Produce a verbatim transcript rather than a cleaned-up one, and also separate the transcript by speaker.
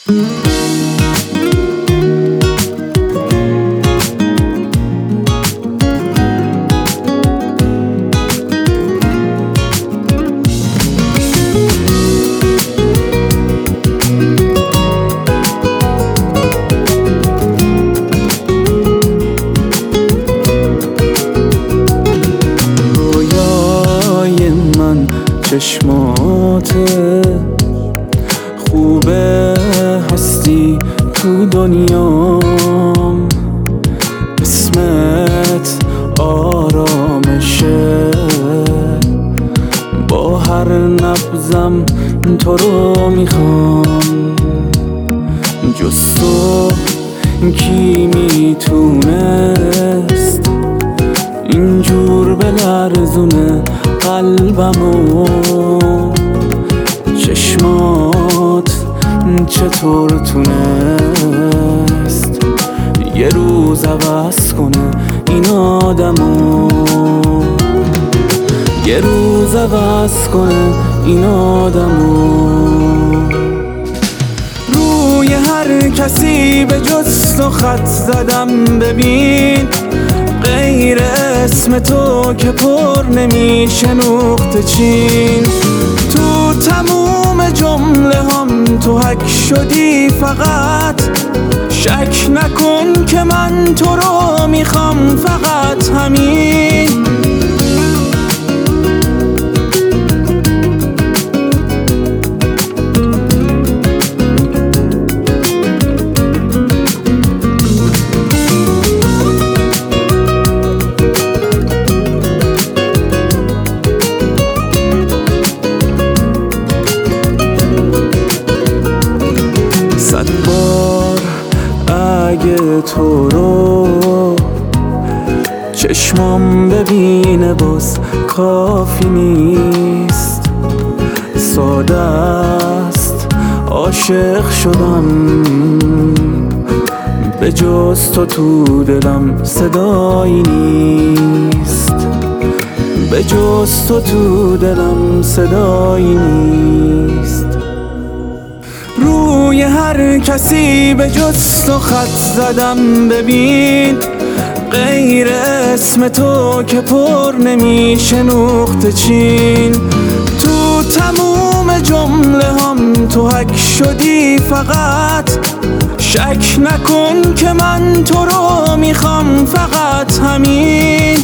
Speaker 1: چشماته خوبه هستی تو دنیام، اسمت آرامشه، با هر نبضم تو رو میخوام. جز تو کی میتونست اینجور بلرزونه قلبمو؟ چشمات چطور تونست یه روز عوض کنه این آدمو؟ یه روز عوض کنه این آدمو. روی هر کسی به جز تو خط زدم، ببین غیر اسم تو که پر نمیشه نقطه چین. تو تموم جمله هم تو حک شدی، فقط شک نکن که من تو رو میخوام، فقط همین. صد بار اگه تو رو چشمام ببینه باز کافی نیست. ساده است عاشق شدم، به جز تو تو دلم صدایی نیست. به جز تو تو دلم صدایی نیست. روی هر کسی به جز تو خط زدم، ببین غیر اسم تو که پر نمیشه نقطه چین. تو تموم جمله هم تو حک شدی، فقط شک نکن که من تو رو میخوام، فقط همین.